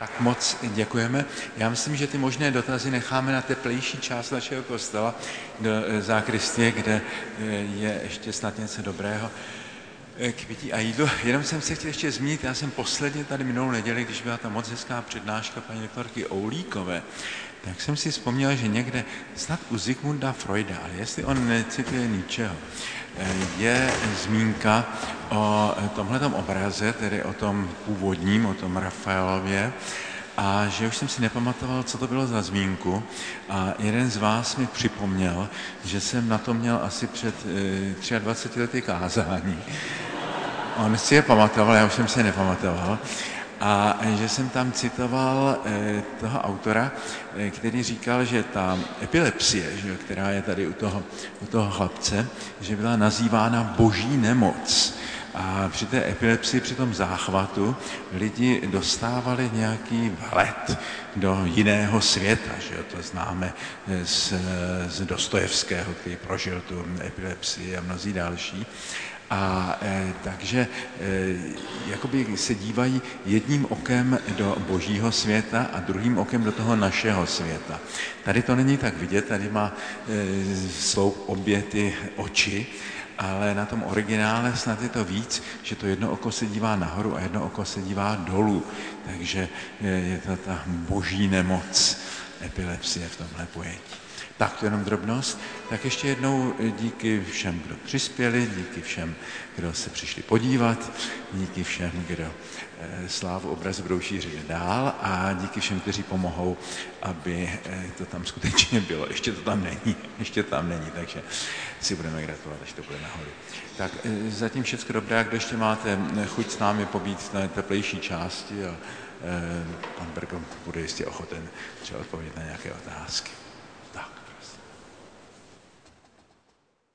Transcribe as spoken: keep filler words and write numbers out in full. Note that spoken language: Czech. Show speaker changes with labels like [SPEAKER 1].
[SPEAKER 1] Tak moc děkujeme. Já myslím, že ty možné dotazy necháme na teplejší část našeho kostela do zákristie, kde je ještě snad něco dobrého k pití a jídlu. Jenom jsem se chtěl ještě zmínit, já jsem posledně tady minulou neděli, když byla ta moc hezká přednáška paní doktorky Oulíkové, tak jsem si vzpomněl, že někde, snad u Sigmunda Freuda, ale jestli on necituje ničeho, je zmínka o tomhletom obraze, tedy o tom původním, o tom Rafaelově, a že už jsem si nepamatoval, co to bylo za zmínku, a jeden z vás mi připomněl, že jsem na to měl asi před e, dvaceti třemi lety kázání. On si je pamatoval, já už jsem si je nepamatoval. A že jsem tam citoval e, toho autora, e, který říkal, že ta epilepsie, že, která je tady u toho, u toho chlapce, že byla nazývána boží nemoc. A při té epilepsii, při tom záchvatu, lidi dostávali nějaký vhled do jiného světa, že jo? To známe z, z Dostojevského, který prožil tu epilepsii a mnozí další. A e, takže e, jakoby se dívají jedním okem do božího světa a druhým okem do toho našeho světa. Tady to není tak vidět, tady má e, jsou obě ty oči, ale na tom originále snad je to víc, že to jedno oko se dívá nahoru a jedno oko se dívá dolů. Takže je to ta boží nemoc epilepsie v tomhle pojetí. Tak to jenom drobnost. Tak ještě jednou díky všem, kdo přispěli, díky všem, kdo se přišli podívat, díky všem, kdo slávu obrazu budou šířit dál a díky všem, kteří pomohou, aby to tam skutečně bylo. Ještě to tam není, ještě to tam není, takže si budeme gratulovat, až to bude nahoru. Tak zatím všechno dobré, a kdo ještě máte chuť s námi pobít na teplejší části, a pan Bergom bude jistě ochoten třeba odpovědět na nějaké otázky. Tak.